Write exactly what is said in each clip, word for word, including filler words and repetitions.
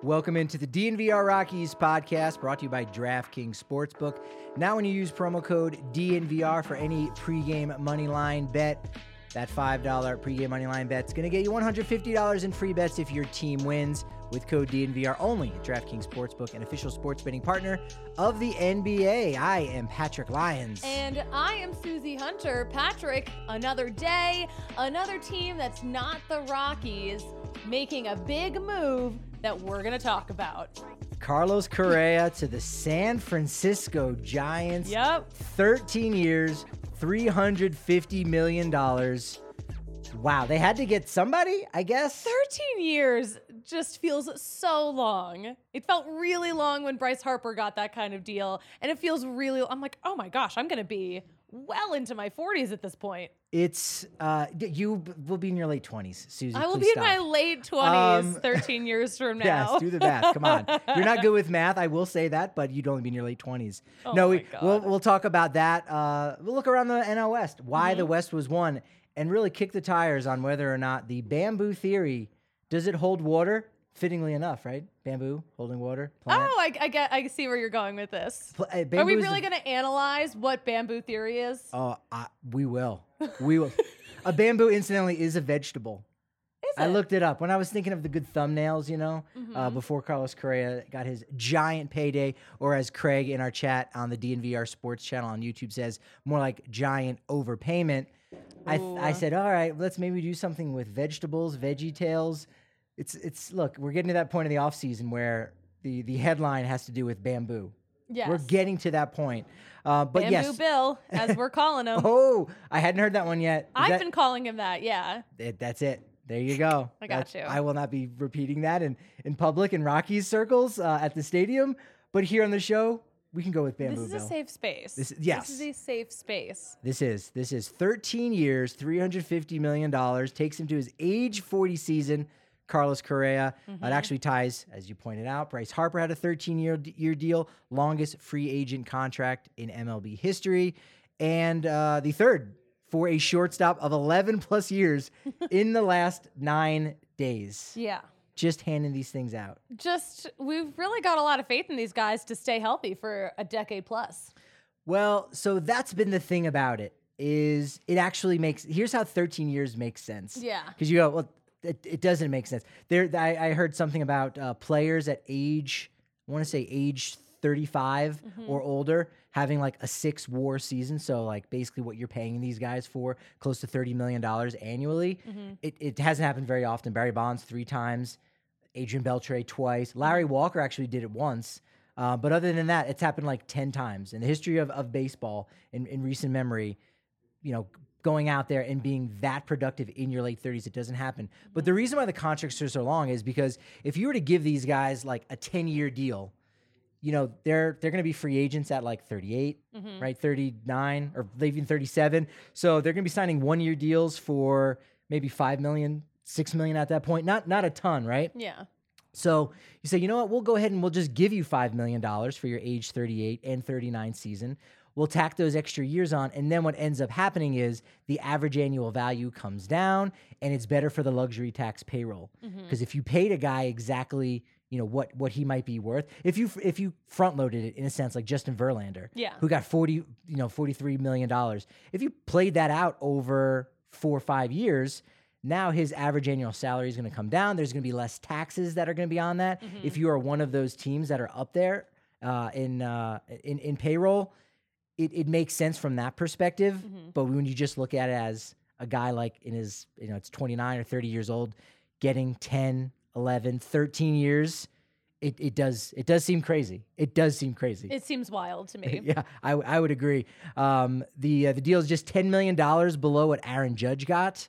Welcome into the D N V R Rockies podcast, brought to you by DraftKings Sportsbook. Now when you use promo code D N V R for any pregame money line bet, that five dollar pregame money line bet is going to get you one hundred fifty dollars in free bets if your team wins with code D N V R only at DraftKings Sportsbook, an official sports betting partner of the N B A. I am Patrick Lyons. And I am Susie Hunter. Patrick, another day, another team that's not the Rockies making a big move that we're going to talk about. Carlos Correa to the San Francisco Giants. Yep. thirteen years, three hundred fifty million dollars. Wow, they had to get somebody, I guess. thirteen years just feels so long. It felt really long when Bryce Harper got that kind of deal. And it feels really, I'm like, oh my gosh, I'm going to be well into my forties at this point. It's, uh, you will be in your late twenties, Susie. I will Please be stop. in my late twenties, Um, thirteen years from now. Yes, do the math. Come on. You're not good with math. I will say that, but you'd only be in your late twenties. Oh no, my we, God. we'll we'll talk about that. Uh, we'll look around the N L West, why Mm-hmm. the West was won, and really kick the tires on whether or not the bamboo theory, does it hold water? Fittingly enough, right? Bamboo holding water. Plant. Oh, I, I get. I see where you're going with this. Pl- uh, Are we bamboo is really the- going to analyze what bamboo theory is? Oh, I, we will. We will. A bamboo, incidentally, is a vegetable. Is I it? looked it up when I was thinking of the good thumbnails, you know, Mm-hmm. uh, before Carlos Correa got his giant payday, or as Craig in our chat on the D N V R Sports channel on YouTube says, more like giant overpayment. I th- I Ooh. said, all right, let's maybe do something with vegetables, Veggie Tales. It's it's look, we're getting to that point in the off season where the the headline has to do with bamboo. Yes. We're getting to that point. Uh, but Bamboo yes. Bill, as we're calling him. Oh, I hadn't heard that one yet. Is I've that- been calling him that, yeah. it, that's it. There you go. I got That's- you. I will not be repeating that in, in public in Rockies circles uh, at the stadium. But here on the show, we can go with Bamboo This is Bill. a safe space. This is- yes. This is a safe space. This is this is thirteen years, three hundred fifty million dollars. Takes him to his age forty season. Carlos Correa. Mm-hmm. It actually ties, as you pointed out, Bryce Harper had a thirteen-year year deal, longest free agent contract in M L B history, and uh, the third for a shortstop of eleven plus years in the last nine days. Yeah. Just handing these things out. Just, we've really got a lot of faith in these guys to stay healthy for a decade plus. Well, so that's been the thing about it, is it actually makes, here's how thirteen years makes sense. Yeah. Because you go, well, it, it doesn't make sense. There, I, I heard something about uh, players at age, I want to say age thirty-five Mm-hmm. or older, having like a six WAR season. So like basically what you're paying these guys for, close to thirty million dollars annually. Mm-hmm. It, it hasn't happened very often. Barry Bonds three times, Adrian Beltre twice. Larry Walker actually did it once. Uh, but other than that, it's happened like ten times in the history of, of baseball in, in recent memory. You know, going out there and being that productive in your late thirties, it doesn't happen. But the reason why the contracts are so long is because if you were to give these guys like a ten-year deal, you know, they're they're going to be free agents at like thirty-eight, Mm-hmm. right? thirty-nine or even thirty-seven. So they're going to be signing one-year deals for maybe five million, six million at that point. Not not a ton, right? Yeah. So you say, you know what, we'll go ahead and we'll just give you five million dollars for your age thirty-eight and thirty-nine season. We'll tack those extra years on. And then what ends up happening is the average annual value comes down and it's better for the luxury tax payroll. Because if you paid a guy exactly, you know, what what he might be worth, if you if you front loaded it in a sense like Justin Verlander, Yeah. who got forty, you know, forty-three million dollars, if you played that out over four or five years, now his average annual salary is going to come down. There's going to be less taxes that are going to be on that. If you are one of those teams that are up there uh, in, uh, in in payroll, it, it makes sense from that perspective. But when you just look at it as a guy like in his, you know, it's twenty-nine or thirty years old, getting ten, eleven, thirteen years, it, it does it does seem crazy. It does seem crazy. It seems wild to me. Yeah, I, I would agree. Um, the uh, the deal is just ten million dollars below what Aaron Judge got.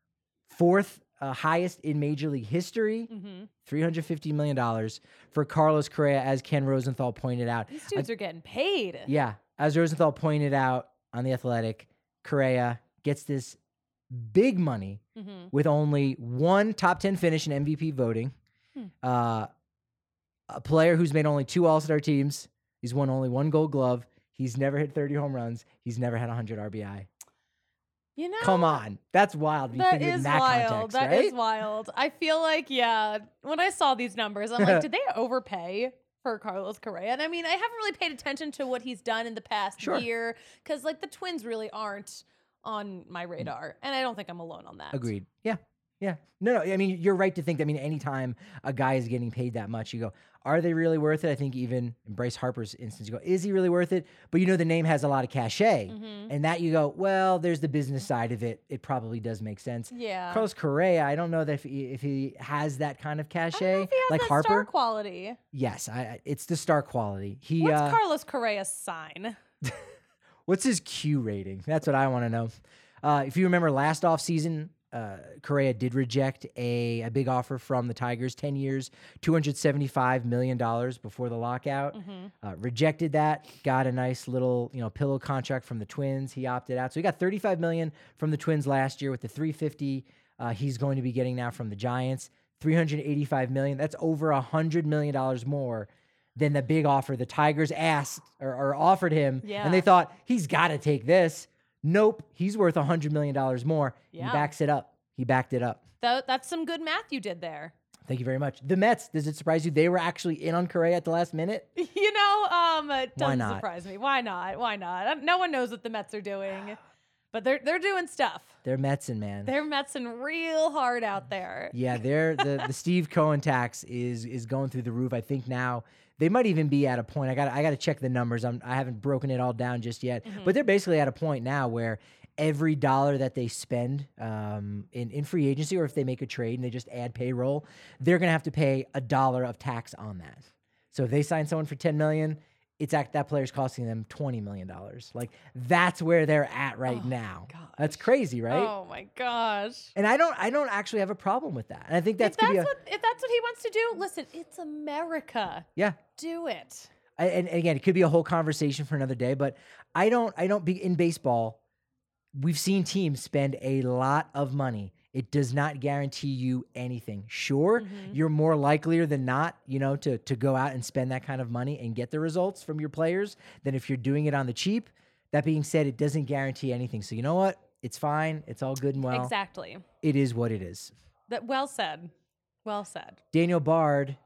Fourth uh, highest in Major League history, Mm-hmm. three hundred fifty million dollars for Carlos Correa, as Ken Rosenthal pointed out. These dudes are getting paid. Yeah, as Rosenthal pointed out on The Athletic, Correa gets this big money Mm-hmm. with only one top ten finish in M V P voting, Hmm. uh, a player who's made only two All-Star teams. He's won only one Gold Glove. He's never hit thirty home runs. He's never had one hundred R B I. You know, Come on. That's wild. You that think of it in is that wild. context, That right? is wild. I feel like, yeah, when I saw these numbers, I'm like, did they overpay for Carlos Correa? And I mean, I haven't really paid attention to what he's done in the past Sure. year because, like, the Twins really aren't on my radar. And I don't think I'm alone on that. Agreed. Yeah. Yeah. No, no. I mean, you're right to think that. I mean, anytime a guy is getting paid that much, you go, are they really worth it? I think even in Bryce Harper's instance, you go, is he really worth it? But you know, the name has a lot of cachet. Mhm. And that you go, well, there's the business side of it. It probably does make sense. Yeah. Carlos Correa, I don't know that if he, if he has that kind of I don't know cachet, if he has like that Harper. star quality. Yes, I, I- it's the star quality. He, What's uh, Carlos Correa's sign? what's his Q rating? That's what I want to know. Uh, if you remember last offseason, uh, Correa did reject a, a big offer from the Tigers, ten years, two hundred seventy-five million dollars before the lockout. Mhm. Uh, rejected that, got a nice little, you know, pillow contract from the Twins. He opted out. So he got thirty-five million dollars from the Twins last year with the three hundred fifty uh, he's going to be getting now from the Giants. three hundred eighty-five million dollars. That's over one hundred million dollars more than the big offer the Tigers asked or, or offered him. Yeah. And they thought, he's got to take this. Nope, he's worth one hundred million dollars more. Yeah. He backs it up. He backed it up. That, that's some good math you did there. Thank you very much. The Mets, does it surprise you? They were actually in on Correa at the last minute. You know, um, it Why doesn't not? surprise me. Why not? Why not? No one knows what the Mets are doing, but they're they're doing stuff. They're Metsin, man. They're Metsing real hard out there. Yeah, they're the, the Steve Cohen tax is is going through the roof. I think now they might even be at a point. I got I got to check the numbers. I'm I haven't broken it all down just yet, Mhm. but they're basically at a point now where every dollar that they spend um, in in free agency, or if they make a trade and they just add payroll, they're gonna have to pay a dollar of tax on that. So if they sign someone for ten million, it's act that player's costing them twenty million dollars. Like that's where they're at right Oh, now. gosh. That's crazy, right? Oh my gosh. And I don't I don't actually have a problem with that. And I think that's if that's could be a, what if that's what he wants to do, listen, it's America. yeah. Do it. I, and again, it could be a whole conversation for another day, but I don't, I don't be in baseball. We've seen teams spend a lot of money. It does not guarantee you anything. Sure, Mhm. you're more likelier than not, you know, to, to go out and spend that kind of money and get the results from your players than if you're doing it on the cheap. That being said, it doesn't guarantee anything. So you know what? It's fine. It's all good and well. Exactly. It is what it is. That well said. Well said. Daniel Bard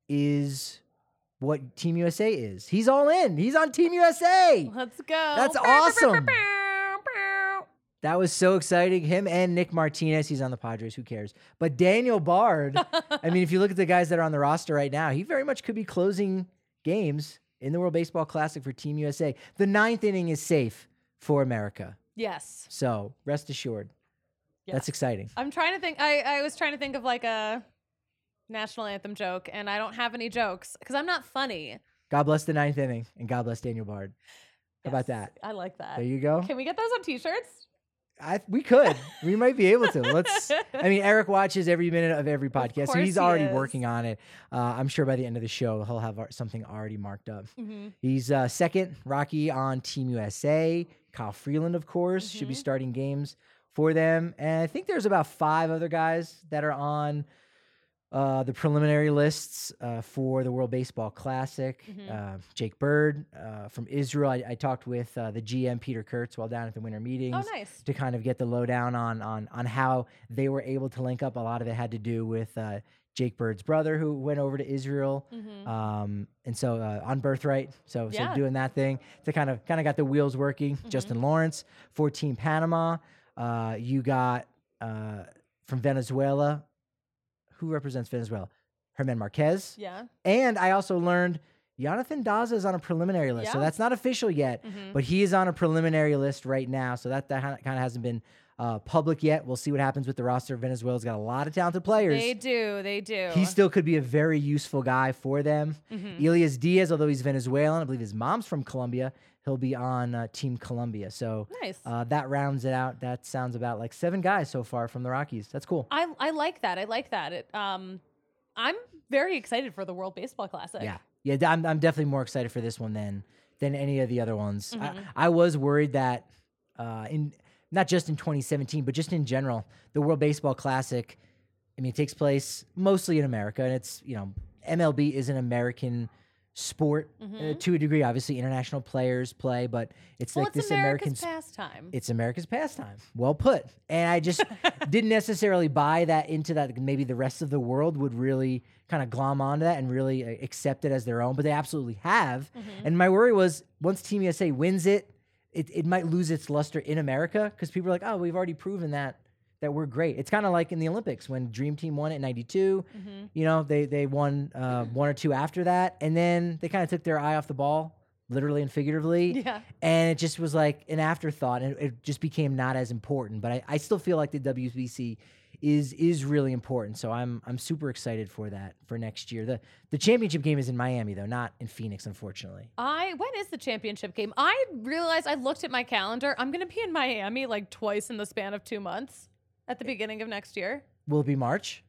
is what Team U S A is. He's all in. He's on Team U S A. Let's go. That's Bow, bow, bow, awesome. bow, bow, bow. That was so exciting. Him and Nick Martinez. He's on the Padres. Who cares? But Daniel Bard, I mean, if you look at the guys that are on the roster right now, he very much could be closing games in the World Baseball Classic for Team U S A. The ninth inning is safe for America. Yes. So rest assured. That's Yes. exciting. I'm trying to think. I, I was trying to think of like a national anthem joke, and I don't have any jokes because I'm not funny. God bless the ninth inning, and God bless Daniel Bard. How about Yes, that? I like that. There you go. Can we get those on t-shirts? I, we could. We might be able to. Let's. I mean, Eric watches every minute of every podcast, so course he's he already is. working on it. Uh, I'm sure by the end of the show, he'll have ar- something already marked up. Mhm. He's uh, second, Rocky on Team U S A. Kyle Freeland, of course, should be Mhm. starting games for them. And I think there's about five other guys that are on uh, the preliminary lists uh, for the World Baseball Classic. Mhm. Uh, Jake Bird uh, from Israel. I, I talked with uh, the G M, Peter Kurtz, while down at the winter meetings Oh, nice. to kind of get the lowdown on on on how they were able to link up. A lot of it had to do with uh, Jake Bird's brother, who went over to Israel, Mhm. um, and so uh, on Birthright. So Yeah. so doing that thing to kind of kind of got the wheels working. Mhm. Justin Lawrence for Team Panama. Uh, you got uh, from Venezuela. Who represents Venezuela? Herman Marquez. Yeah. And I also learned Jonathan Daza is on a preliminary list. So Yeah. that's not official yet, Mhm. but he is on a preliminary list right now. So that, that kind of hasn't been uh, public yet. We'll see what happens with the roster. Venezuela's got a lot of talented players. They do. They do. He still could be a very useful guy for them. Mhm. Elias Diaz, although he's Venezuelan, I believe his mom's from Colombia, he'll be on uh, Team Colombia. So Nice. uh, that rounds it out. That sounds about like seven guys so far from the Rockies. That's cool. I I like that. I like that. It um I'm very excited for the World Baseball Classic. Yeah, yeah. d- I'm I'm definitely more excited for this one than than any of the other ones. Mhm. I, I was worried that uh, in not just in twenty seventeen, but just in general, the World Baseball Classic. I mean, it takes place mostly in America, and it's you know M L B is an American sport uh, to a degree. Obviously, international players play, but it's Well, like it's this America's American. pastime. It's America's pastime. Well put. And I just didn't necessarily buy that into that. Maybe the rest of the world would really kind of glom onto that and really uh, accept it as their own, but they absolutely have. And my worry was once Team U S A wins it, it, it might lose its luster in America because people are like, oh, we've already proven that that we're great. It's kind of like in the Olympics when Dream Team won it in ninety-two. Mm-hmm. You know, they they won uh, one or two after that, and then they kind of took their eye off the ball, literally and figuratively. Yeah. And it just was like an afterthought, and it just became not as important. But I, I still feel like the W B C is is really important. So I'm I'm super excited for that for next year. The the championship game is in Miami though, not in Phoenix, unfortunately. I when is the championship game? I realized I looked at my calendar. I'm going to be in Miami like twice in the span of two months at the beginning of next year. Will it be March?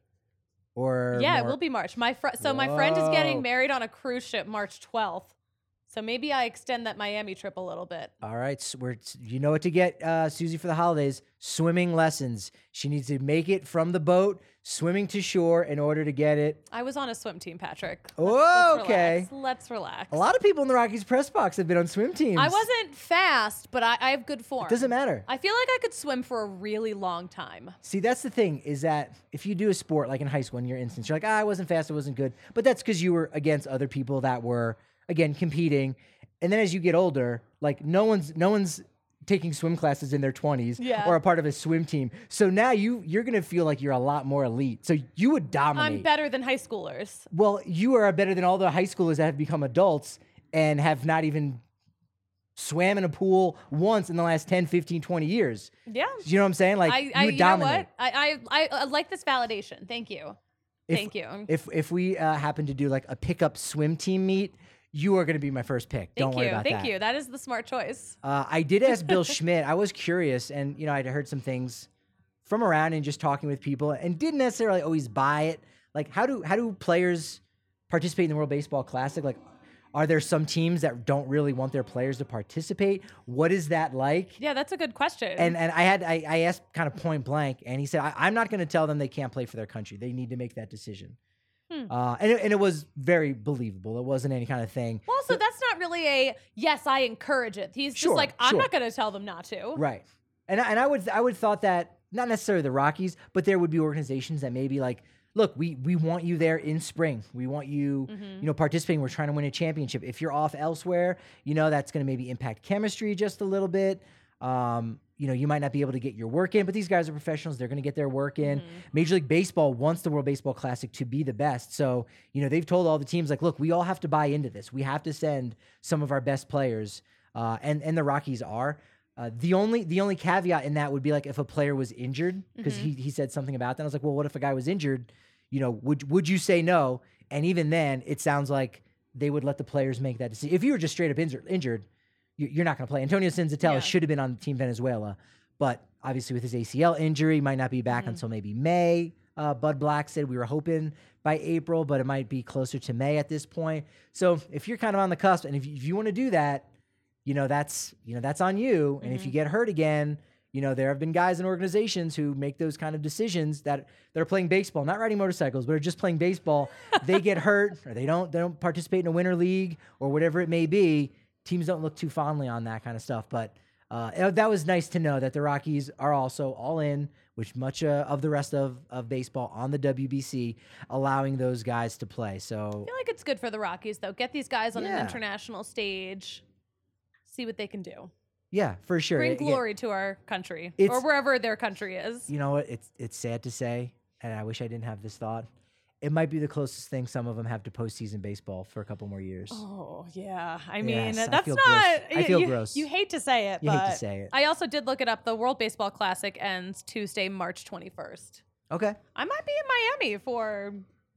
Or Yeah, more- it will be March. My fr- so my friend is getting Whoa. married on a cruise ship March twelfth. So maybe I extend that Miami trip a little bit. All right, so we're you know what to get uh, Susie for the holidays: swimming lessons. She needs to make it from the boat, swimming to shore, in order to get it. I was on a swim team, Patrick. Let's- Oh, let's okay. Relax. Let's relax. A lot of people in the Rockies press box have been on swim teams. I wasn't fast, but I, I have good form. Doesn't matter. I feel like I could swim for a really long time. See, that's the thing is that if you do a sport like in high school, in your instance, you're like, ah, I wasn't fast, I wasn't good, but that's because you were against other people that were again competing. And then as you get older, like no one's no one's taking swim classes in their twenties Yeah. or a part of a swim team. So now you you're gonna feel like you're a lot more elite. So you would dominate. I'm better than high schoolers. Well, you are better than all the high schoolers that have become adults and have not even swam in a pool once in the last ten, fifteen, twenty years. Yeah. You know what I'm saying? Like I, you I would you know dominate. what? I, I, I, I like this validation. Thank you. If- Thank you. If if we uh, happen to do like a pickup swim team meet, you are going to be my first pick. Don't Thank worry you. about Thank that. you. That is the smart choice. Uh, I did ask Bill Schmidt. I was curious, and you know, I'd heard some things from around and just talking with people, and didn't necessarily always buy it. Like, how do how do players participate in the World Baseball Classic? Like, are there some teams that don't really want their players to participate? What is that like? Yeah, that's a good question. And and I had I, I asked kind of point blank, and he said, I, I'm not going to tell them they can't play for their country. They need to make that decision. Hmm. Uh, and, it, and it was very believable. It wasn't any kind of thing. well, so that's not really a yes, I encourage it. He's Sure, just like, I'm sure. not going to tell them not to. Right. And I, and I would I would thought that not necessarily the Rockies, but there would be organizations that maybe like, look, we we want you there in spring. We want you, Mm-hmm. you know, participating. We're trying to win a championship. If you're off elsewhere, you know, that's going to maybe impact chemistry just a little bit. Um, you know, you might not be able to get your work in, but these guys are professionals. They're going to get their work in. Mm-hmm. Major League Baseball wants the World Baseball Classic to be the best. So, you know, they've told all the teams like, look, we all have to buy into this. We have to send some of our best players. Uh, and, and the Rockies are. Uh, the only the only caveat in that would be like if a player was injured, because Mm-hmm. he, he said something about that. I was like, well, what if a guy was injured? You know, would would you say no? And even then, it sounds like they would let the players make that decision. If you were just straight up injured, injured you- you're not going to play. Antonio Senzatella Yeah. should have been on Team Venezuela, but obviously with his A C L injury, might not be back Mm-hmm. until maybe May. Uh, Bud Black said we were hoping by April, but it might be closer to May at this point. So if you're kind of on the cusp, and if you, if you want to do that, you know that's you know that's on you. And if you get hurt again, you know there have been guys and organizations who make those kind of decisions that they're playing baseball, not riding motorcycles, but are just playing baseball. They get hurt, or they don't they don't participate in a winter league or whatever it may be. Teams don't look too fondly on that kind of stuff. But uh, that was nice to know that the Rockies are also all in, with much uh, of the rest of, of baseball on the W B C, allowing those guys to play. So I feel like it's good for the Rockies, though. Get these guys on Yeah. an international stage, see what they can do. yeah, for sure. Bring Again, glory to our country It's- or wherever their country is. You know what? It's it's sad to say, and I wish I didn't have this thought. It might be the closest thing some of them have to postseason baseball for a couple more years. Oh, yeah. I mean, Yes, I that's feel not. gross. I y- feel you, gross. You hate to say it, You but hate to say it. I also did look it up. The World Baseball Classic ends Tuesday, March twenty-first. Okay. I might be in Miami for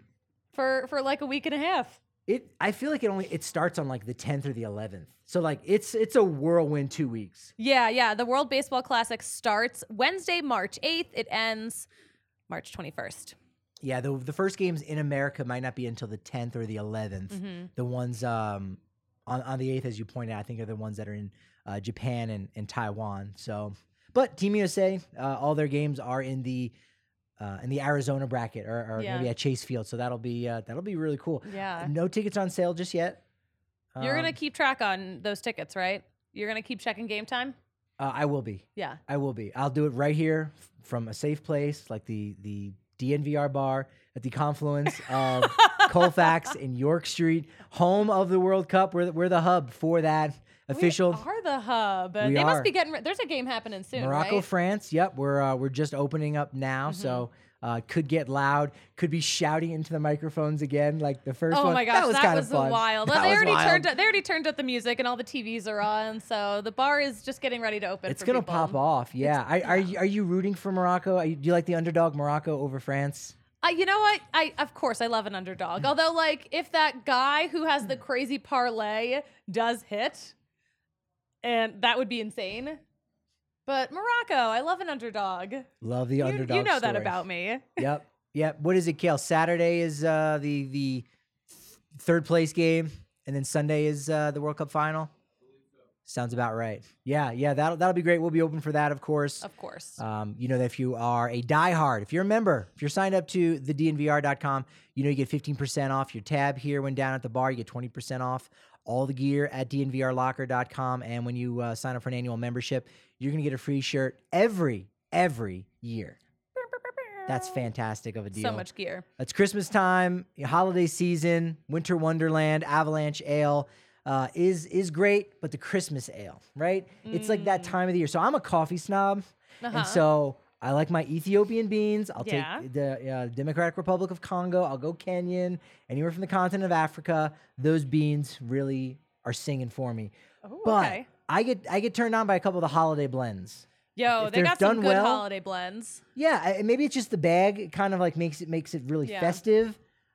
for for like a week and a half. It I feel like it only it starts on like the tenth or the eleventh. So like it's it's a whirlwind two weeks. Yeah, yeah. The World Baseball Classic starts Wednesday, March eighth. It ends March twenty-first. Yeah, the the first games in America might not be until the tenth or the eleventh. Mm-hmm. The ones um on, on the eighth, as you pointed out, I think are the ones that are in uh, Japan and, and Taiwan. So, but Team U S A, uh, all their games are in the uh, in the Arizona bracket, or, or Yeah. maybe at Chase Field. So that'll be uh, that'll be really cool. Yeah. No tickets on sale just yet. You're Um, gonna keep track on those tickets, right? You're gonna keep checking game time. Uh, I will be. Yeah. I will be. I'll do it right here f- from a safe place, like the the D N V R bar at the confluence of Colfax and York Street, home of the World Cup. We're the, we're the hub for that official. We are the hub. Uh, We they are. must be getting. Re- There's a game happening soon, Morocco, right? France. Yep, we're uh, we're just opening up now, so uh, could get loud. Could be shouting into the microphones again, like the first Oh one. my gosh, that was, that kind was of fun. wild. That they was already wild. turned. They already turned up the music, and all the T Vs are on. So the bar is just getting ready to open. It's for gonna people. pop off. Yeah. I, are you, are you rooting for Morocco? Are you, do you like the underdog Morocco over France? Uh, you know what? I of course I love an underdog. Although, like, if that guy who has the crazy parlay does hit, and that would be insane. But Morocco, I love an underdog. Love the You, underdog. you know that story. about me. Yep. Yep. What is it, Kale? Saturday is uh, the the third place game, and then Sunday is uh, the World Cup final. Sounds about right. Yeah, yeah. That'll that'll be great. We'll be open for that, of course. Of course. Um, you know that if you are a diehard, if you're a member, if you're signed up to the D N V R dot com, you know you get fifteen percent off your tab here when down at the bar. You get twenty percent off all the gear at D N V R locker dot com, and when you uh, sign up for an annual membership, you're gonna get a free shirt every every year. That's fantastic of a deal. So much gear. It's Christmas time, holiday season, winter wonderland, Avalanche Ale uh, is is great, but the Christmas ale, right? It's like that time of the year. So I'm a coffee snob, Uh-huh. and so I like my Ethiopian beans. I'll Yeah. take the uh, Democratic Republic of Congo. I'll go Kenyan, anywhere from the continent of Africa. Those beans really are singing for me. Oh, But okay. I get I get turned on by a couple of the holiday blends. Yo, if they they're got some done good well- holiday blends. Yeah, I- maybe it's just the bag. It kind of like makes it makes it really Yeah. festive.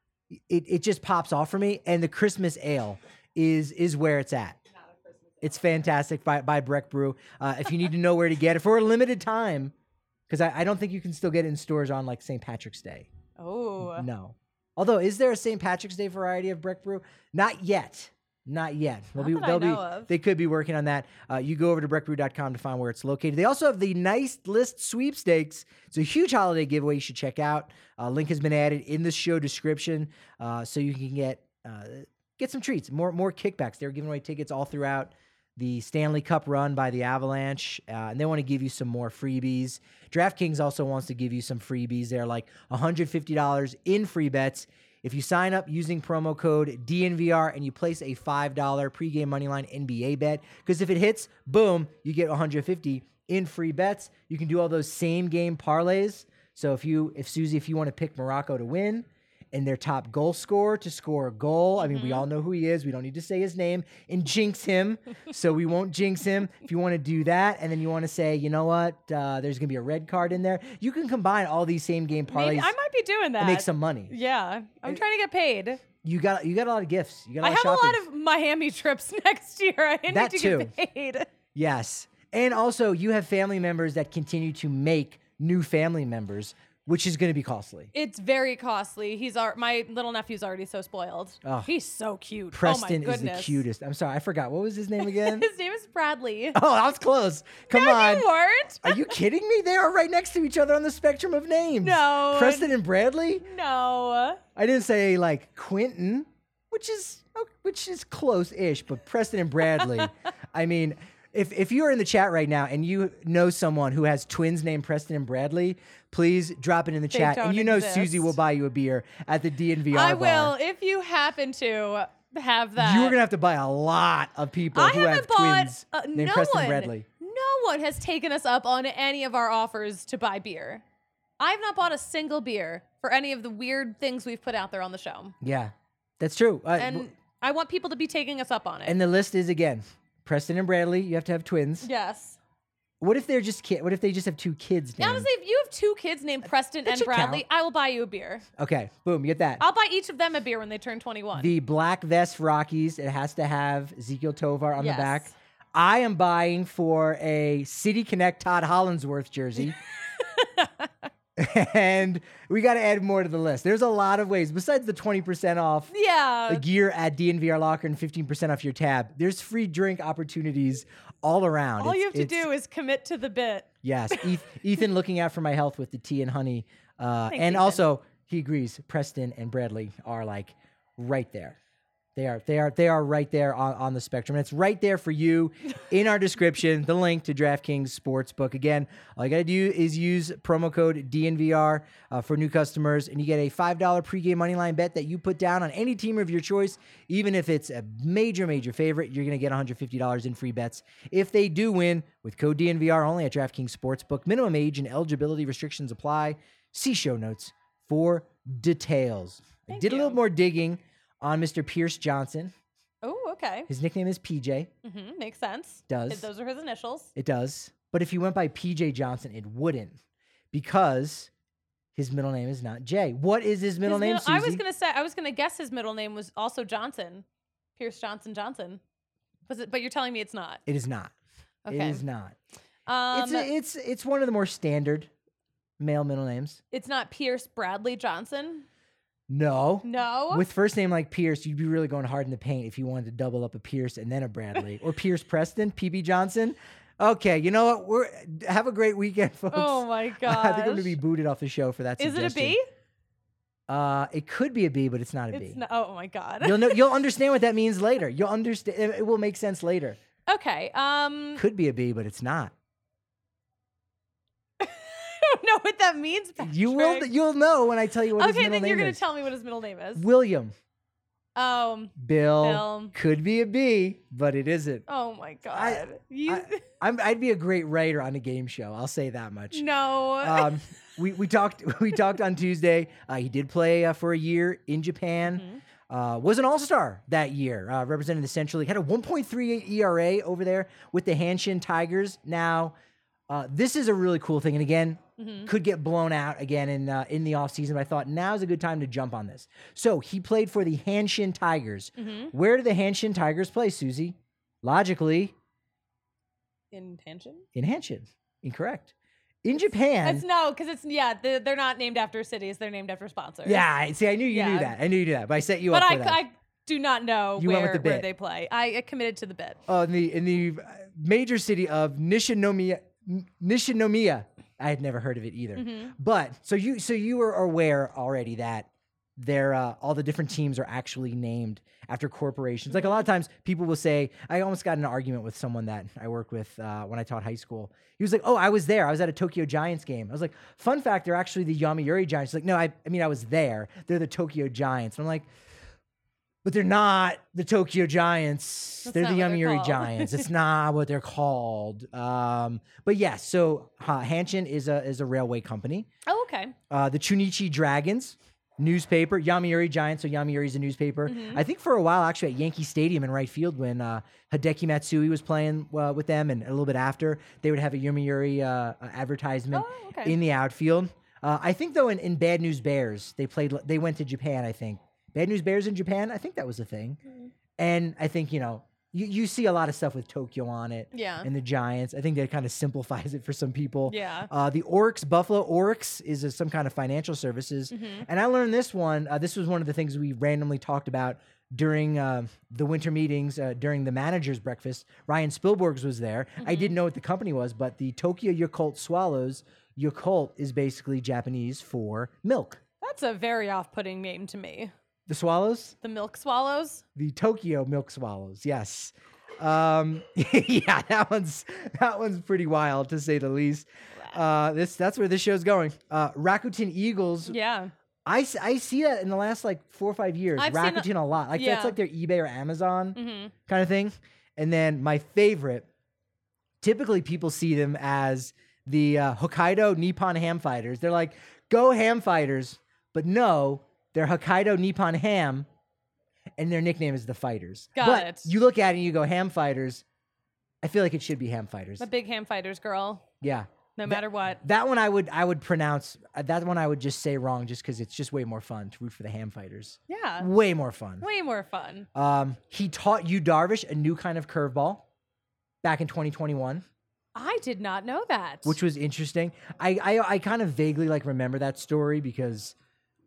It it just pops off for me. And the Christmas ale is is where it's at. It's fantastic by by Breck Brew. Uh, if you need to know where to get it for a limited time, because I, I don't think you can still get it in stores on like Saint Patrick's Day. Oh. No. Although, is there a Saint Patrick's Day variety of Breck Brew? Not yet. Not yet. They'll Not be, that I they'll be, know of. They could be working on that. Uh, you go over to breck brew dot com to find where it's located. They also have the Nice List sweepstakes. It's a huge holiday giveaway you should check out. Uh, link has been added in the show description, uh, so you can get uh, get some treats, more more kickbacks. They're giving away tickets all throughout the Stanley Cup run by the Avalanche, uh, and they want to give you some more freebies. DraftKings also wants to give you some freebies. They're like one hundred fifty dollars in free bets. If you sign up using promo code D N V R and you place a five dollar pregame moneyline N B A bet, because if it hits, boom, you get one hundred fifty in free bets. You can do all those same game parlays. So if you, if Susie, if you want to pick Morocco to win and their top goal scorer to score a goal, I mean, we all know who he is. We don't need to say his name and jinx him. So we won't jinx him. If you want to do that, and then you want to say, you know what, uh, there's going to be a red card in there, you can combine all these same game parlays Maybe I might be doing that. and make some money. Yeah, I'm trying to get paid. You got you got a lot of gifts. You got a I lot have of a shopping. lot of Miami trips next year. I need That to too. get paid. Yes. And also, you have family members that continue to make new family members, which is going to be costly. It's very costly. He's our my little nephew's already so spoiled. Oh. He's so cute. Preston oh my is the goodness. cutest. I'm sorry, I forgot. What was his name again? His name is Bradley. Oh, that was close. Come no, on. you weren't. Are you kidding me? They are right next to each other on the spectrum of names. No. Preston and Bradley? No. I didn't say like Quentin, which is oh, which is close-ish, but Preston and Bradley. I mean, if if you're in the chat right now and you know someone who has twins named Preston and Bradley, please drop it in the They chat. don't And you know exist. Susie will buy you a beer at the D N V R I bar. will if you happen to have that. You are gonna have to buy a lot of people I who haven't have bought twins uh, named no Preston one. Bradley. No one has taken us up on any of our offers to buy beer. I've not bought a single beer for any of the weird things we've put out there on the show. Yeah, that's true. Uh, And w- I want people to be taking us up on it. and the list is again Preston and Bradley. You have to have twins. yes. What if they're just kid? What if they just have two kids? Named? Honestly, if you have two kids named Preston that and should Bradley, count. I will buy you a beer. Okay, boom, you get that. I'll buy each of them a beer when they turn twenty-one. The black vest Rockies. It has to have Ezekiel Tovar on Yes. the back. I am buying for a City Connect Todd Hollandsworth jersey. And we got to add more to the list. There's a lot of ways besides the twenty percent off yeah. the gear at D N V R Locker and fifteen percent off your tab. There's free drink opportunities all around. All It's- you have to it's- do is commit to the bit. Yes, Eth- Ethan looking out for my health with the tea and honey. Uh, Thanks, and Ethan. also, he agrees, Preston and Bradley are like right there. They are. They are. They are right there on, on the spectrum. And it's right there for you in our description. The link to DraftKings Sportsbook. Again, all you got to do is use promo code D N V R uh, for new customers, and you get a five dollar pregame moneyline bet that you put down on any team of your choice. Even if it's a major, major favorite, you're going to get one hundred fifty dollars in free bets if they do win with code D N V R only at DraftKings Sportsbook. Minimum age and eligibility restrictions apply. See show notes for details. Thank I did you. a little more digging on Mister Pierce Johnson. Oh, okay. His nickname is P J. Mm-hmm. Makes sense. Does. Those are his initials. It does. But if he went by P J Johnson, it wouldn't, because his middle name is not J. What is his middle His name, middle- I was Susie? gonna say. I was gonna guess his middle name was also Johnson, Pierce Johnson Johnson. Was it? But you're telling me it's not. It is not. Okay. It is not. Um, it's a, it's it's one of the more standard male middle names. it's not Pierce Bradley Johnson. No. No. With first name like Pierce, you'd be really going hard in the paint if you wanted to double up a Pierce and then a Bradley. Or Pierce Preston, P B Johnson. Okay, you know what? We're have a great weekend, folks. oh my god. I think I'm gonna be booted off the show for that Is it a suggestion. B? Uh, it could be a B, but it's not a B. It's not. Oh my god. You'll know. You'll understand what that means later. You'll understand. It will make sense later. okay. Um. Could be a B, but it's not. I don't know what that means. You will. Patrick. You'll know when I tell you what his Okay, middle then name you're gonna is. tell me what his middle name is. William. Um. Bill. Bill. Could be a B, but it isn't. Oh my god. I- you. I, I'm, I'd be a great writer on a game show. I'll say that much. no. Um, we we talked we talked on Tuesday. Uh, he did play uh, for a year in Japan. Mhm. Uh, was an all-star that year, uh, representing the Central League. Had a one point three eight E R A over there with the Hanshin Tigers. Now, uh, this is a really cool thing. And again, Mhm. could get blown out again in uh, in the offseason. But I thought now's a good time to jump on this. So he played for the Hanshin Tigers. Mhm. Where do the Hanshin Tigers play, Susie? Logically, Intention? in Hanshin. Incorrect. In Japan. It's no, because it's yeah. They're, they're not named after cities. They're named after sponsors. Yeah, I- see, I knew you knew Yeah. that. I knew you knew that, but I set you But up I, for that. I do not know You went where, with the where bit. they play. I committed to the bit. Oh, in the in the major city of Nishinomiya. Nishinomiya. I had never heard of it either. Mhm. But so you so you were aware already that there uh, all the different teams are actually named after corporations. Like a lot of times, people will say, I almost got in an argument with someone that I worked with uh, when I taught high school. He was like, "Oh, I was there. I was at a Tokyo Giants game." I was like, "Fun fact, they're actually the Yomiuri Giants." He's like, "No, I, I mean, I was there. They're the Tokyo Giants." And I'm like, "But they're not the Tokyo Giants. That's they're the not what they're Yomiuri called." Giants. It's not what they're called." Um, but yes, so uh, Hanshin is a is a railway company. Oh, okay. Uh, the Chunichi Dragons newspaper, Yomiuri Giants. So Yomiuri is a newspaper. Mhm. I think for a while, actually, at Yankee Stadium in right field when uh, Hideki Matsui was playing uh, with them, and a little bit after, they would have a Yomiuri uh, advertisement Oh, okay. in the outfield. Uh, I think though, in, in Bad News Bears, they played. They went to Japan. I think Bad News Bears in Japan. I think that was a thing. Mhm. And I think you know you you see a lot of stuff with Tokyo on it. Yeah. And the Giants. I think that kind of simplifies it for some people. Yeah. Uh, the Oryx, Buffalo Oryx is a, some kind of financial services. Mhm. And I learned this one. Uh, this was one of the things we randomly talked about during uh, the winter meetings, uh, during the manager's breakfast. Ryan Spielbergs was there. I Mhm. didn't know what the company was, but the Tokyo Yakult Swallows, Yakult is basically Japanese for milk. That's a very off-putting name to me. The Swallows? The Milk Swallows. The Tokyo Milk Swallows, yes. Um, yeah, that one's that one's pretty wild to say the least. Uh, this that's where this show's going. Uh, Rakuten Eagles. Yeah. I, s- I see that in the last like four or five years. I've seen a- Rakuten a, lot. Like yeah. that's like their eBay or Amazon Mm-hmm. kind of thing. And then my favorite, typically people see them as the uh, Hokkaido Nippon Ham Fighters. They're like, go Ham Fighters, but no, they're Hokkaido Nippon Ham, and their nickname is the Fighters. Got but it. you look at it and you go Ham Fighters. I feel like it should be Ham Fighters. A big ham fighters girl, Yeah. no That- matter what. That one I would I would pronounce. Uh, that one I would just say wrong, just because it's just way more fun to root for the Ham Fighters. Yeah. Way more fun. Way more fun. Um, he taught you Darvish a new kind of curveball back in twenty twenty-one, I did not know that. which was interesting. I, I I kind of vaguely like remember that story because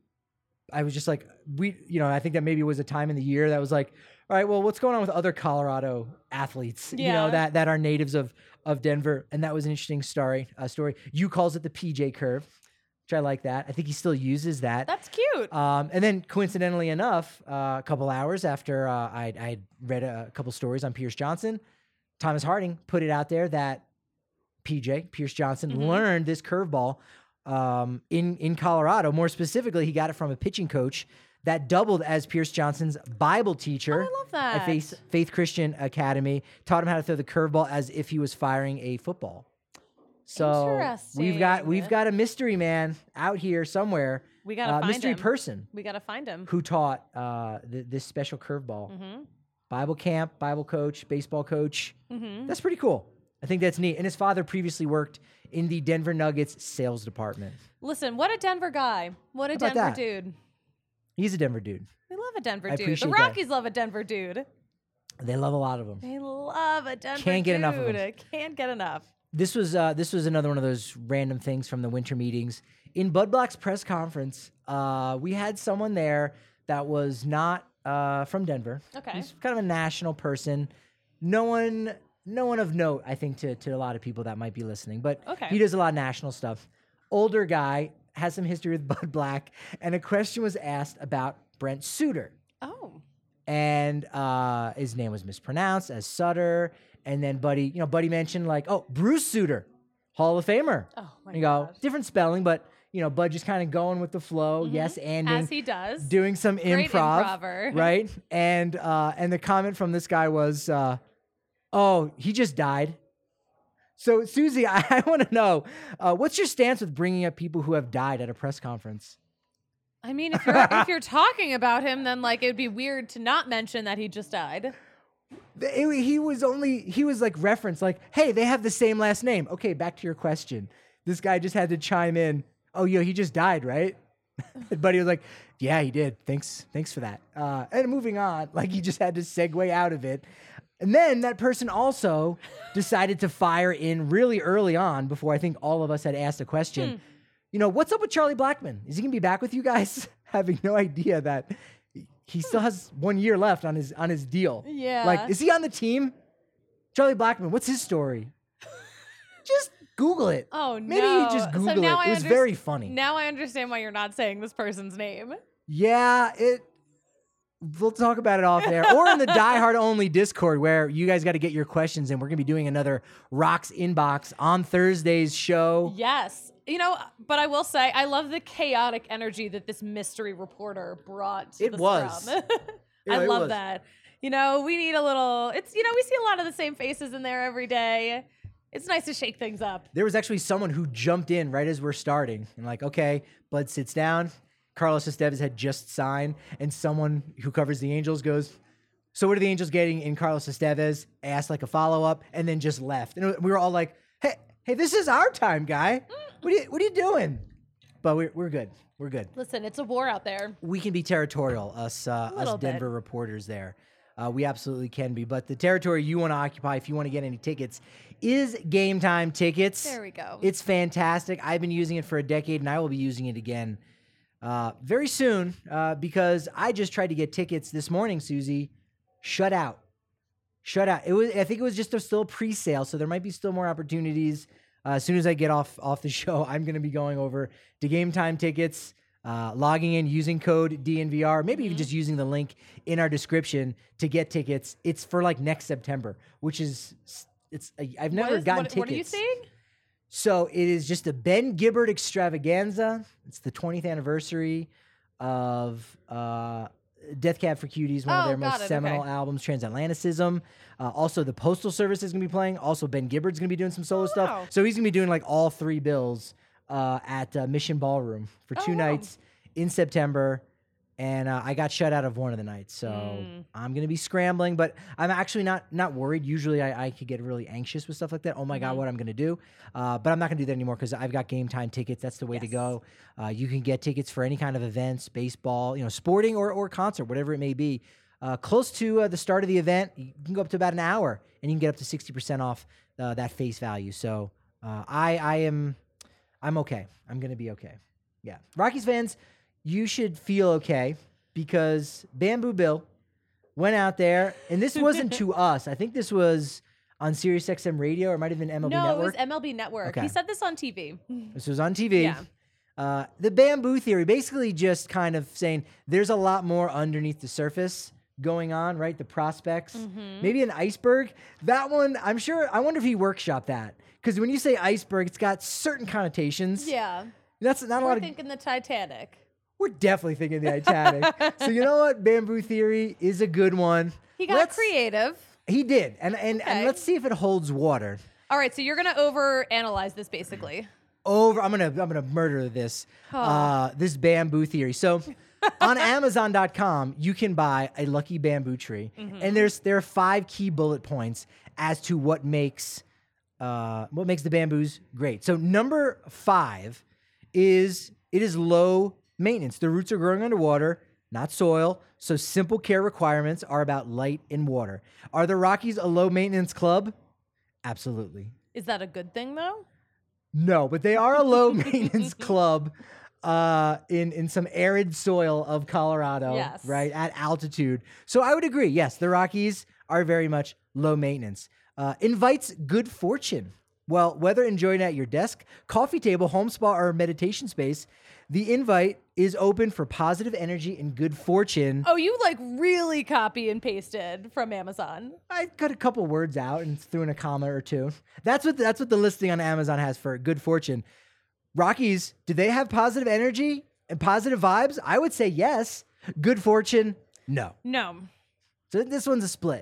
I was just like we you know I think that maybe it was a time in the year that was like, all right, well, what's going on with other Colorado athletes? You know Yeah. that that are natives of of Denver, and that was an interesting story. Uh, story. You calls it the P J curve. which I like that. I think he still uses that. That's cute. Um, and then coincidentally enough, uh, a couple hours after uh, I I read a, a couple stories on Pierce Johnson, Thomas Harding put it out there that P J, Pierce Johnson, Mhm. learned this curveball um, in, in Colorado. More specifically, he got it from a pitching coach that doubled as Pierce Johnson's Bible teacher Oh, I love that. at Faith, Faith Christian Academy, taught him how to throw the curveball as if he was firing a football. So we've got we've Interesting. got a mystery man out here somewhere, We gotta uh, find mystery him. person We gotta find him. who taught uh, th- this special curveball. Mm-hmm. Bible camp, Bible coach, baseball coach. Mm-hmm. That's pretty cool. I think that's neat. And his father previously worked in the Denver Nuggets sales department. Listen, what a Denver guy. What a How about Denver that? dude. He's a Denver dude. We love a Denver I dude. The appreciate that. Rockies love a Denver dude. They love a lot of them. They love a Denver Can't get dude. enough of 'em. Can't get enough. This was uh, this was another one of those random things from the winter meetings. In Bud Black's press conference, uh, we had someone there that was not uh, from Denver. Okay. He's kind of a national person. No one, no one of note, I think, to to a lot of people that might be listening. But Okay. he does a lot of national stuff. Older guy, has some history with Bud Black, and a question was asked about Brent Suter. Oh. And uh, his name was mispronounced as Sutter. And then Buddy, you know, Buddy mentioned like, oh, Bruce Sutter, Hall of Famer. Oh my you go, gosh. different spelling, but you know, Bud just kind of going with the flow. Mhm. Yes, and As he does. doing some Great improv, improver. right? And uh, and the comment from this guy was, uh, oh, he just died. So Susie, I, I want to know, uh, what's your stance with bringing up people who have died at a press conference? I mean, if you're if you're talking about him, then like it'd be weird to not mention that he just died. It- he was only, he was like referenced, like, hey, they have the same last name. Okay, back to your question. This guy just had to chime in. Oh, yo, he just died, right? And Buddy was like, yeah, he did. Thanks, thanks for that. Uh, and moving on, like he just had to segue out of it. And then that person also decided to fire in really early on before I think all of us had asked a question. Hmm. You know, what's up with Charlie Blackmon? Is he gonna be back with you guys? Having no idea that he still has one year left on his on his deal. Yeah. Like, is he on the team? Charlie Blackmon, what's his story? Just Google it. Oh Maybe no. you just Google so now it. I It was underst- very funny. Now I understand why you're not saying this person's name. Yeah, it. We'll talk about it off there, or in the Die Hard only Discord, where you guys got to get your questions in. We're gonna be doing another Rocks Inbox on Thursday's show. Yes. You know, but I will say I love the chaotic energy that this mystery reporter brought to It the was. scrum. Yeah, I it love was. that. You know, we need a little it's you know, we see a lot of the same faces in there every day. It's nice to shake things up. There was actually someone who jumped in right as we're starting, and like, okay, Bud sits down. Carlos Estevez had just signed, and someone who covers the Angels goes, so what are the Angels getting in Carlos Estevez? Asked like a follow-up, and then just left. And we were all like, hey, hey, this is our time, guy. What are you, what are you doing? But we're, we're good. We're good. Listen, it's a war out there. We can be territorial, us, uh, us little bit. Denver reporters there. Uh, we absolutely can be. But the territory you want to occupy, if you want to get any tickets, is Game Time Tickets. There we go. It's fantastic. I've been using it for a decade, and I will be using it again uh, very soon uh, because I just tried to get tickets this morning, Susie. Shut out. Shut out. It was. I think it was just a still pre-sale, so there might be still more opportunities. Uh, as soon as I get off off the show, I'm going to be going over to Game Time Tickets, uh, logging in, using code D N V R, maybe even just using the link in our description to get tickets. It's for like next September, which is it's. I've never What is- gotten what, tickets. What are you saying? So it is just a Ben Gibbard extravaganza. It's the twentieth anniversary of uh, Death Cab for Cuties, one of Oh, their got most it, seminal okay. albums, Transatlanticism. Uh, also, the Postal Service is going to be playing. Also, Ben Gibbard's going to be doing some solo Oh, stuff. wow. So he's going to be doing like all three bills uh, at uh, Mission Ballroom for Oh, two wow. nights in September. And uh, I got shut out of one of the nights, so Mm. I'm gonna be scrambling. But I'm actually not not worried. Usually, I, I could get really anxious with stuff like that. Oh my god, Mhm. what I'm gonna do? Uh, but I'm not gonna do that anymore because I've got Game Time tickets. That's the way to Yes. go. Uh, you can get tickets for any kind of events, baseball, you know, sporting or or concert, whatever it may be. Uh, close to uh, the start of the event, you can go up to about an hour, and you can get up to sixty percent off uh, that face value. So uh, I I am I'm okay. I'm gonna be okay. Yeah, Rockies fans, you should feel okay because Bamboo Bill went out there, and this wasn't to us. I think this was on Sirius X M Radio, or it might have been M L B no, Network. it was M L B Network. Okay. He said this on T V. This was on T V. Yeah. Uh, the bamboo theory, basically just kind of saying there's a lot more underneath the surface going on, right? The prospects, Mm-hmm. maybe an iceberg. That one, I'm sure, I wonder if he workshopped that. Because when you say iceberg, it's got certain connotations. Yeah. That's not a We're lot of... thinking the Titanic. We're definitely thinking the Titanic. So you know what? Bamboo theory is a good one. He got Let's- creative. He did. And, and, and Okay. let's see if it holds water. All right, so you're gonna over analyze this basically. Over, I'm gonna I'm gonna murder this uh, this bamboo theory. So on Amazon dot com, you can buy a lucky bamboo tree, and there's there are five key bullet points as to what makes uh, what makes the bamboos great. So number five is it is low maintenance. The roots are growing underwater, not soil. So simple care requirements are about light and water. Are the Rockies a low maintenance club? Absolutely. Is that a good thing though? No, but they are a low maintenance club uh, in in some arid soil of Colorado, Yes. right at altitude. So I would agree. Yes, the Rockies are very much low maintenance. Uh, invites good fortune. Well, whether enjoying at your desk, coffee table, home spa, or meditation space, the invite is open for positive energy and good fortune. Oh, you like really copy and pasted from Amazon. I cut a couple words out and threw in a comma or two. That's what that's what the listing on Amazon has for good fortune. Rockies, do they have positive energy and positive vibes? I would say yes. Good fortune, no. No. So this one's a split.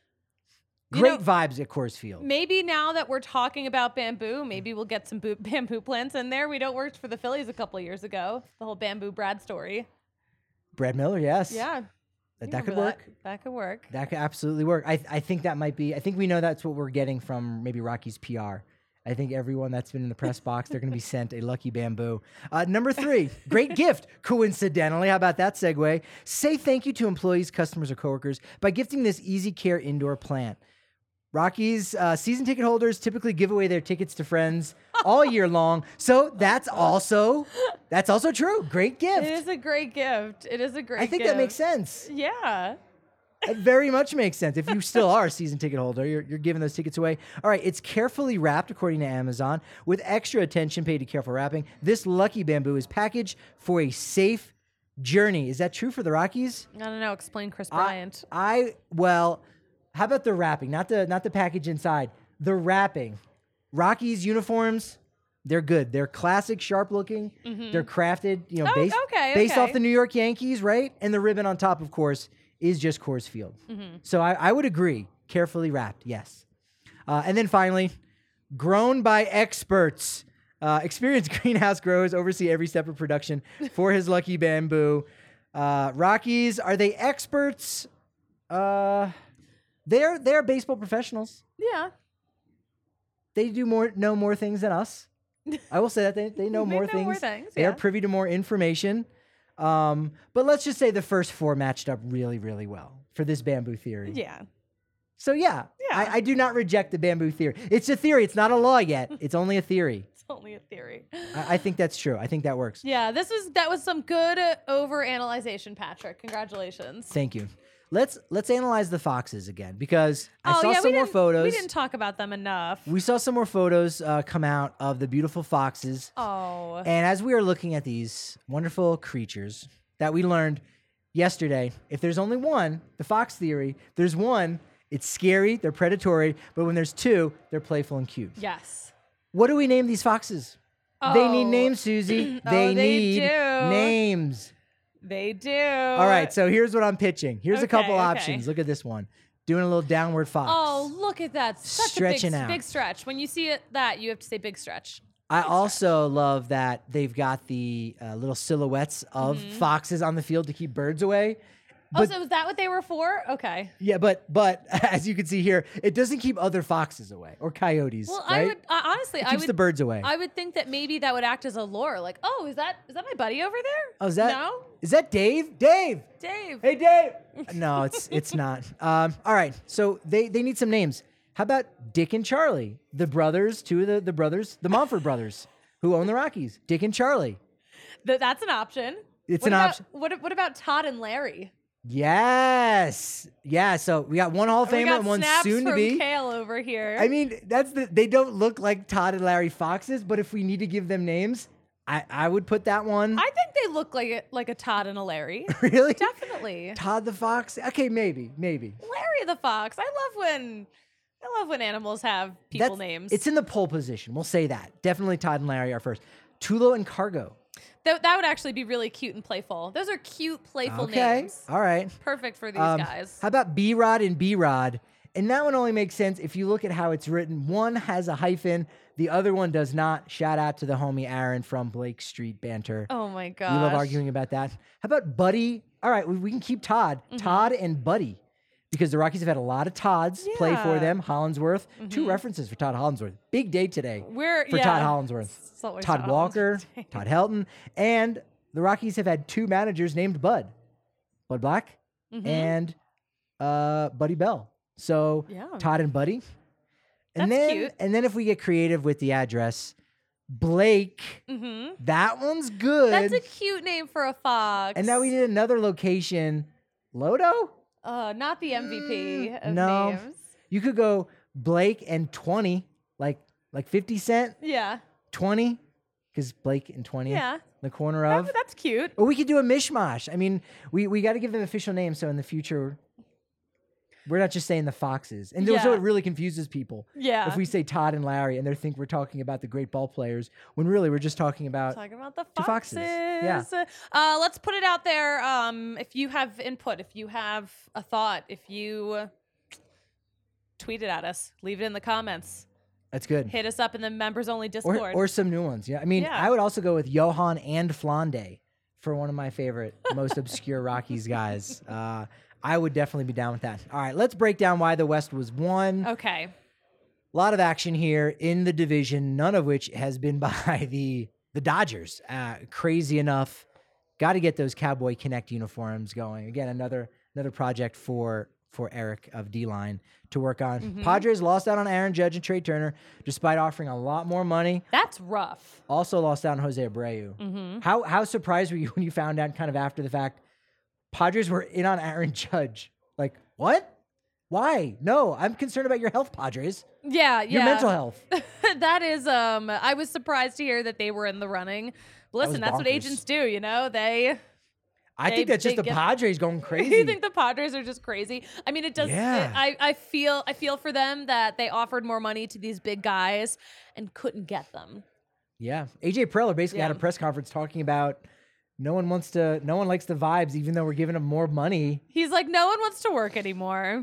You Great know- vibes at Coors Field. Maybe now that we're talking about bamboo, maybe we'll get some boo- bamboo plants in there. We don't worked for the Phillies a couple of years ago. The whole bamboo Brad story. Brad Miller, yes. Yeah. That, You that could remember work. That. that could work. That could absolutely work. I I think that might be. I think we know that's what we're getting from maybe Rockies P R. I think everyone that's been in the press box, they're going to be sent a lucky bamboo. Uh, number three, great gift. Coincidentally, how about that segue? Say thank you to employees, customers, or coworkers by gifting this Easy Care indoor plant. Rockies uh, season ticket holders typically give away their tickets to friends all year long, so that's also that's also true. Great gift. It is a great gift. It is a great I think gift. that makes sense. Yeah. It very much makes sense. If you still are a season ticket holder, you're, you're giving those tickets away. All right, it's carefully wrapped, according to Amazon, with extra attention paid to careful wrapping. This lucky bamboo is packaged for a safe journey. Is that true for the Rockies? I don't know. Explain Chris I- Bryant. I, well, how about the wrapping? Not the not the package inside. The wrapping. Rockies uniforms, they're good. They're classic, sharp looking. They're crafted, you know, Mm-hmm. Oh, based, okay, based okay. off the New York Yankees, right? And the ribbon on top, of course, is just Coors Field. Mm-hmm. So I, I would agree. Carefully wrapped, yes. Uh, and then finally, grown by experts. Uh, experienced greenhouse growers oversee every step of production for his lucky bamboo. Uh, Rockies, are they experts? Uh, they're they're baseball professionals. Yeah. They do more know more things than us. I will say that they, they know They more know things. more things, They are yeah. privy to more information. Um, but let's just say the first four matched up really, really well for this bamboo theory. Yeah. So yeah, Yeah. I, I do not reject the bamboo theory. It's a theory. It's not a law yet. It's only a theory. It's only a theory. I, I think that's true. I think that works. Yeah, this was that was some good uh, over analyzation, Patrick. Congratulations. Thank you. Let's let's analyze the foxes again because I oh saw yeah, some we more didn't, photos. We didn't talk about them enough. We saw some more photos uh, come out of the beautiful foxes. Oh. And as we are looking at these wonderful creatures that we learned yesterday, if there's only one, the fox theory, there's one, it's scary, they're predatory, but when there's two, they're playful and cute. Yes. What do we name these foxes? They need Oh. names, Susie. Oh, They they need do. names. They do. All right, so here's what I'm pitching. Here's a Okay, couple okay. options. Look at this one. Doing a little downward fox. Oh, look at that. Such Stretching a big, out. big stretch. When you see it that, you have to say big stretch. I also love that they've got the uh, little silhouettes of foxes on the field to keep birds away. Oh, But- so is that what they were for? Okay. Yeah, but but as you can see here, it doesn't keep other foxes away or coyotes. Well, right? I would uh, honestly, It I keeps would the birds away. I would think that maybe that would act as a lure. Like, oh, is that is that my buddy over there? oh, is that no, is that Dave? Dave. Dave? Hey, Dave. No, it's it's not. Um, all right, so they they need some names. How about Dick and Charlie, the brothers, two of the the brothers, the Montfort brothers, who own the Rockies. Dick and Charlie. Th- that's an option. It's What an about- option. What what about Todd and Larry? Yes. Yeah. So we got one Hall of We Famer got and one snaps soon to from be. Kale over here. I mean, that's the. They don't look like Todd and Larry Foxes, but if we need to give them names, I, I would put that one. I think they look like a, like a Todd and a Larry. Really? Definitely. Todd the Fox? Okay, maybe, maybe. Larry the Fox. I love when I love when animals have people That's, names. It's in the pole position. We'll say that. Definitely Todd and Larry are first. Tulo and Cargo. That, that would actually be really cute and playful. Those are cute, playful Okay. names. All right. Perfect for these Um, guys. How about B-Rod and B-Rod? And that one only makes sense if you look at how it's written. One has a hyphen. The other one does not. Shout out to the homie Aaron from Blake Street Banter. Oh my gosh. We love arguing about that. How about Buddy? All right, we, we can keep Todd. Mm-hmm. Todd and Buddy. Because the Rockies have had a lot of Todds play for Yeah. them. Hollinsworth. Mm-hmm. Two references for Todd Hollinsworth. Big day today We're for yeah. Todd Hollinsworth. It's always Todd Todd Walker, Hollinsworth. Todd Helton. And the Rockies have had two managers named Bud. Bud Black Mhm. and uh, Buddy Bell. So Yeah. Todd and Buddy. And That's then, cute. And then if we get creative with the address, Blake, Mm-hmm. that one's good. That's a cute name for a fox. And now we need another location. Lodo? Uh, not the M V P of no. names. You could go Blake and twenty, like like fifty Cent, Yeah. twenty, because Blake and twenty, Yeah. the corner That- of. that's cute. Or we could do a mishmash. I mean, we, we got to give them official names so in the future, we're not just saying the Foxes. And so Yeah. it really confuses people. Yeah. If we say Todd and Larry and they think we're talking about the great ball players, when really we're just talking about. Talking about the Two foxes. foxes. Yeah. Uh, let's put it out there. Um, if you have input, if you have a thought, if you tweet it at us, leave it in the comments. That's good. Hit us up in the members only Or, Discord. or some new ones. Yeah. I mean, Yeah. I would also go with Johan and Flande for one of my favorite, most obscure Rockies guys. Uh, I would definitely be down with that. All right, let's break down why the West was won. okay. A lot of action here in the division, none of which has been by the the Dodgers. Uh, crazy enough. Got to get those Cowboy Connect uniforms going. Again, another another project for for Eric of D-Line to work on. Mhm. Padres lost out on Aaron Judge and Trey Turner, despite offering a lot more money. That's rough. Also lost out on Jose Abreu. Mm-hmm. How how surprised were you when you found out kind of after the fact Padres were in on Aaron Judge? Like, what? Why? No, I'm concerned about your health, Padres. Yeah, yeah. Your mental health. That is, um, I was surprised to hear that they were in the running. But was listen, that's what bonkers. agents do, you know? They. I They- think that's just they the get- Padres going crazy. You think the Padres are just crazy? I mean, it does. Yeah. it- I, I feel I feel for them that they offered more money to these big guys and couldn't get them. Yeah. A J Preller basically had a Yeah. press conference talking about no one wants to, no one likes the vibes, even though we're giving them more money. He's like, no one wants to work anymore.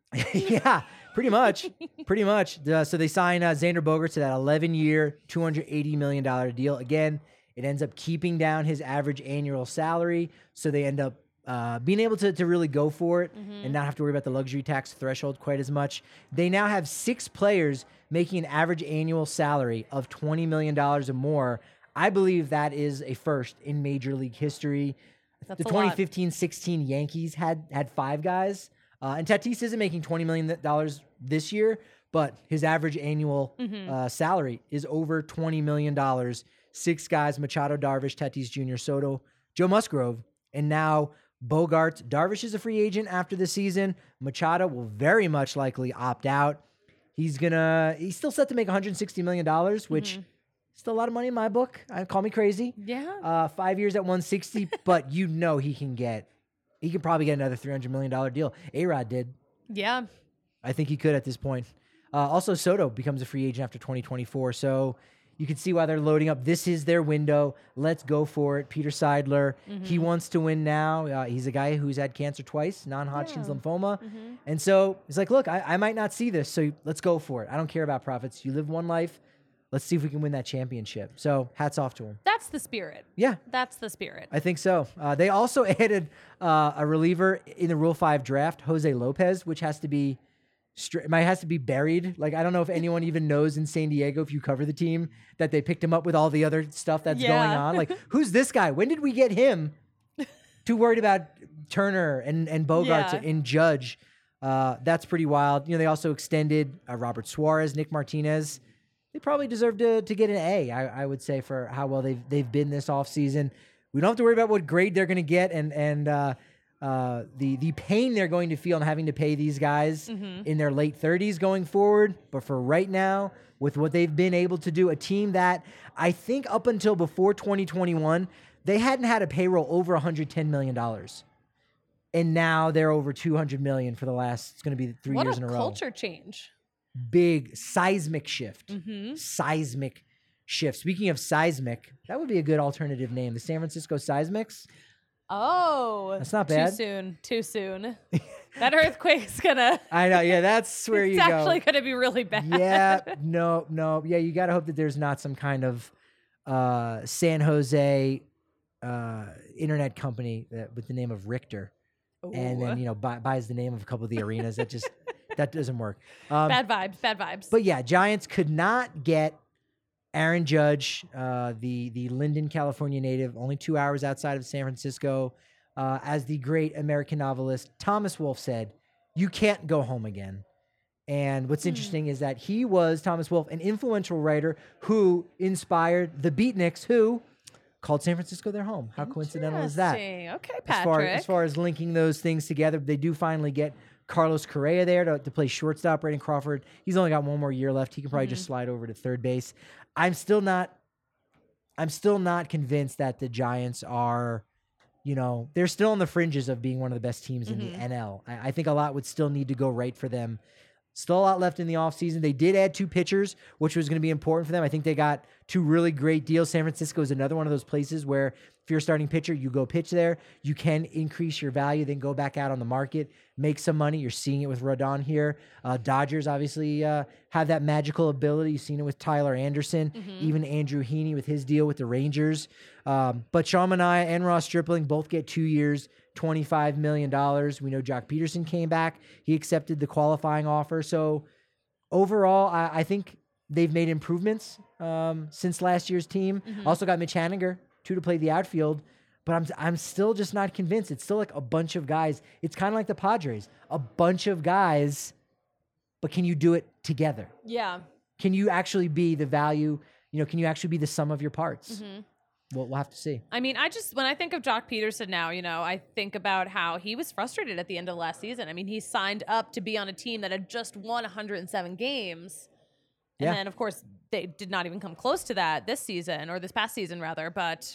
Yeah, pretty much. Pretty much. Uh, so they sign uh, Xander Bogaerts to that eleven-year, two hundred eighty million dollars deal. Again, it ends up keeping down his average annual salary. So they end up uh, being able to, to really go for it and not have to worry about the luxury tax threshold quite as much. They now have six players making an average annual salary of twenty million dollars or more. I believe that is a first in Major League history. That's The a lot. twenty fifteen sixteen Yankees had had five guys. Uh, and Tatis isn't making twenty million dollars this year, but his average annual Mm-hmm. uh, salary is over twenty million dollars. Six guys, Machado, Darvish, Tatis Junior, Soto, Joe Musgrove, and now Bogaerts. Darvish is a free agent after the season. Machado will very much likely opt out. He's gonna. He's still set to make one hundred sixty million dollars, which Mm-hmm. is still a lot of money in my book. I call me crazy. Yeah. Uh, five years at one hundred sixty, but you know he can get. He could probably get another three hundred million dollars deal. A-Rod did. yeah. I think he could at this point. Uh, also, Soto becomes a free agent after twenty twenty-four, so you can see why they're loading up. This is their window. Let's go for it. Peter Seidler, he wants to win now. Uh, he's a guy who's had cancer twice, non-Hodgkin's Yeah. lymphoma. And so he's like, look, I, I might not see this, so let's go for it. I don't care about profits. You live one life. Let's see if we can win that championship. So hats off to him. That's the spirit. Yeah, That's the spirit. I think so. Uh, they also added uh, a reliever in the Rule Five draft, Jose Lopez, which has to be stri- might has to be buried. Like I don't know if anyone even knows in San Diego, if you cover the team, that they picked him up with all the other stuff that's going Yeah. on. Like who's this guy? When did we get him? Too worried about Turner and and Bogaerts Yeah. and Judge. Uh, that's pretty wild. You know, they also extended uh, Robert Suarez, Nick Martinez. They probably deserve to to get an A, I, I would say, for how well they've they've been this offseason. We don't have to worry about what grade they're going to get, and and uh, uh, the the pain they're going to feel in having to pay these guys Mm-hmm. in their late thirties going forward. But for right now, with what they've been able to do, a team that I think up until before twenty twenty-one, they hadn't had a payroll over one hundred ten million dollars. And now they're over two hundred million dollars for the last, it's going to be three What years a in a row. culture change. Big seismic shift. Mm-hmm. Seismic shift. Speaking of seismic, that would be a good alternative name. The San Francisco Seismics. Oh, That's not bad. Too soon. Too soon. That earthquake's gonna. I know. Yeah, that's where it's you go. actually gonna be really bad. Yeah, no, no. Yeah, you got to hope that there's not some kind of uh, San Jose uh, internet company that, with the name of Richter, and then you know buy, buys the name of a couple of the arenas. That just that doesn't work. Um, Bad vibes. Bad vibes. But yeah, Giants could not get Aaron Judge, uh, the the Linden, California native, only two hours outside of San Francisco. Uh, as the great American novelist Thomas Wolfe said, "You can't go home again." And what's interesting is that he was, Thomas Wolfe, an influential writer who inspired the Beatniks, who called San Francisco their home. How coincidental is that? Interesting. Okay, As Patrick. far, as far as linking those things together, they do finally get Carlos Correa there to, to play shortstop. Brandon Crawford, he's only got one more year left. He can probably Mm-hmm. just slide over to third base. I'm still not, I'm still not convinced that the Giants are, you know, they're still on the fringes of being one of the best teams in Mhm. the N L. I, I think a lot would still need to go right for them. Still a lot left in the offseason. They did add two pitchers, which was going to be important for them. I think they got two really great deals. San Francisco is another one of those places where if you're a starting pitcher, you go pitch there. You can increase your value, then go back out on the market, make some money. You're seeing it with Rodon here. Uh, Dodgers obviously uh, have that magical ability. You've seen it with Tyler Anderson, Mhm. even Andrew Heaney with his deal with the Rangers. Um, but Sean Manaea and Ross Stripling both get two years, twenty-five million dollars. We know Jock Peterson came back. He accepted the qualifying offer. So overall, I, I think they've made improvements um, since last year's team. Mhm. Also got Mitch Haniger, too, to play the outfield. But I'm I'm still just not convinced. It's still like a bunch of guys. It's kind of like the Padres. A bunch of guys, but can you do it together? Yeah. Can you actually be the value? You know, can you actually be the sum of your parts? Mhm. Well, we'll have to see. I mean, I just, when I think of Jock Peterson now, you know, I think about how he was frustrated at the end of last season. I mean, he signed up to be on a team that had just won one hundred seven games. And Yeah. then, of course, they did not even come close to that this season, or this past season, rather. But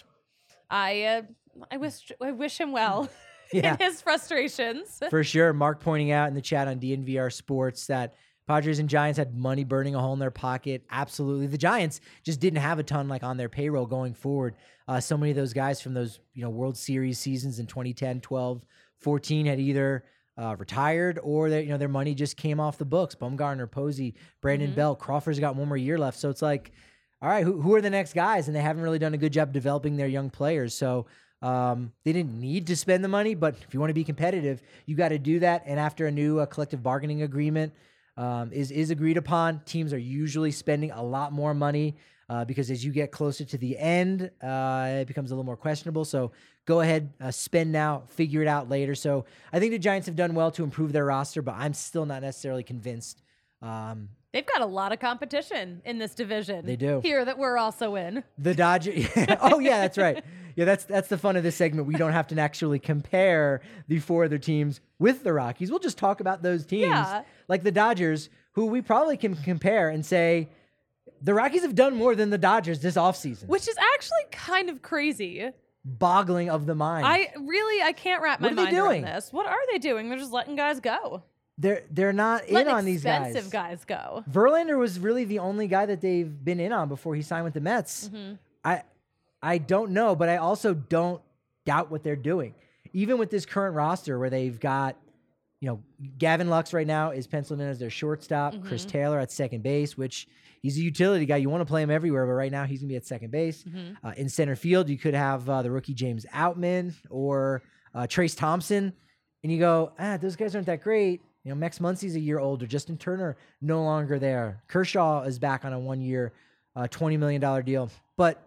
I uh, I wish I wish him well Yeah. in his frustrations. For sure. Mark pointing out in the chat on D N V R Sports that Padres and Giants had money burning a hole in their pocket. Absolutely. The Giants just didn't have a ton like on their payroll going forward. Uh, so many of those guys from those, you know, World Series seasons in twenty ten, twelve, fourteen had either uh, retired or their, you know, their money just came off the books. Bumgarner, Posey, Brandon Mhm. Bell, Crawford's got one more year left. So it's like, all right, who, who are the next guys? And they haven't really done a good job developing their young players. So um, they didn't need to spend the money, but if you want to be competitive, you got to do that. And after a new uh, collective bargaining agreement um, is is agreed upon, teams are usually spending a lot more money uh, because as you get closer to the end, uh, it becomes a little more questionable. So go ahead, uh, spend now, figure it out later. So I think the Giants have done well to improve their roster, but I'm still not necessarily convinced. Um, They've got a lot of competition in this division. They do. Here that we're also in. The Dodgers. Oh yeah, that's right. Yeah, that's that's the fun of this segment. We don't have to actually compare the four other teams with the Rockies. We'll just talk about those teams, Yeah. like the Dodgers, who we probably can compare and say the Rockies have done more than the Dodgers this offseason. Which is actually kind of crazy. Boggling of the mind. I really, I can't wrap my What are they mind around doing? this. What are they doing? They're just letting guys go. they're they're not in Letting on these guys. expensive guys go. Verlander was really the only guy that they've been in on before he signed with the Mets. Mhm. I I don't know, but I also don't doubt what they're doing. Even with this current roster where they've got, you know, Gavin Lux right now is penciled in as their shortstop, Chris Mhm. Taylor at second base, which he's a utility guy. You want to play him everywhere, but right now he's going to be at second base. Mhm. Uh, in center field, you could have uh, the rookie James Outman or uh, Trace Thompson. And you go, ah, those guys aren't that great. You know, Max Muncy's a year older. Justin Turner no longer there. Kershaw is back on a one-year, uh, twenty million dollars deal. But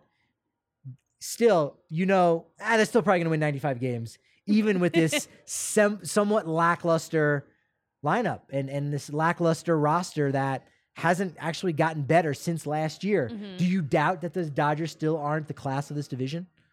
still, you know, ah, they're still probably going to win ninety-five games, even with this sem- somewhat lackluster lineup and, and this lackluster roster that hasn't actually gotten better since last year. Mhm. Do you doubt that the Dodgers still aren't the class of this division?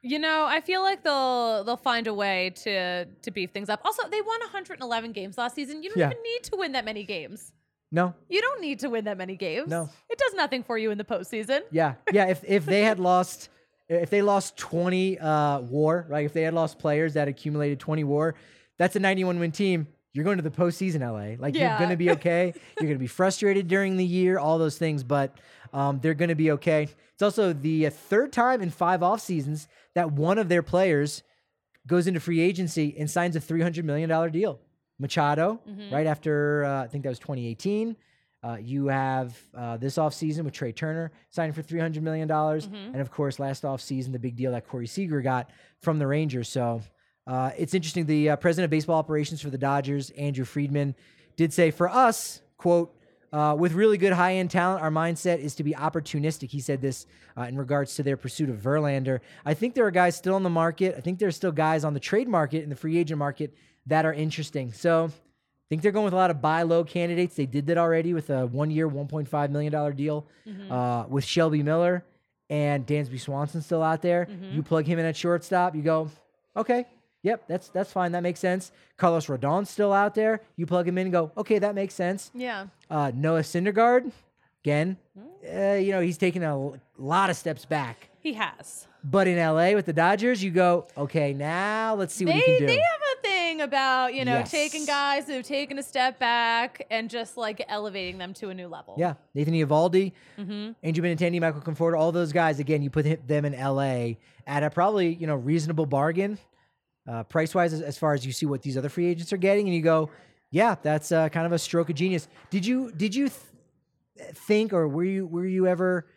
You know, I feel like they'll they'll find a way to to beef things up. Also, they won one hundred eleven games last season. You don't Yeah. even need to win that many games. No. You don't need to win that many games. No. It does nothing for you in the postseason. Yeah. Yeah. If if they had lost, if they lost twenty uh, WAR, right? If they had lost players that accumulated twenty WAR, that's a ninety-one win team. You're going to the postseason, L A. Like Yeah. you're going to be okay. You're going to be frustrated during the year, all those things, but um, they're going to be okay. It's also the uh, third time in five off seasons that one of their players goes into free agency and signs a three hundred million dollars deal. Machado, Mm-hmm. right after, uh, I think that was twenty eighteen. Uh, you have uh, this offseason with Trey Turner signing for three hundred million dollars. Mm-hmm. And of course, last offseason, the big deal that Corey Seager got from the Rangers. So uh, it's interesting. The uh, president of baseball operations for the Dodgers, Andrew Friedman, did say, for us, quote, uh, with really good high-end talent, our mindset is to be opportunistic. He said this uh, in regards to their pursuit of Verlander. I think there are guys still on the market. I think there's still guys on the trade market and the free agent market that are interesting. So I think they're going with a lot of buy low candidates. They did that already with a one-year, one point five million dollars deal Mm-hmm. uh, with Shelby Miller and Dansby Swanson still out there. Mm-hmm. You plug him in at shortstop, you go, okay, yep, that's that's fine. That makes sense. Carlos Rodon's still out there. You plug him in and go, okay, that makes sense. Yeah. Uh, Noah Syndergaard, again, uh, you know, he's taken a l- lot of steps back. He has. But in L A with the Dodgers, you go, okay, now let's see what They he can do. they have a thing about, you know, Yes. taking guys who've taken a step back and just like elevating them to a new level. Yeah, Nathan Eovaldi, Mm-hmm. Angel Benintendi, Michael Conforto, all those guys. Again, you put hit them in L A at a probably you know reasonable bargain, uh, price wise, as, as far as you see what these other free agents are getting, and you go, yeah, that's uh, kind of a stroke of genius. Did you did you th- think, or were you were you ever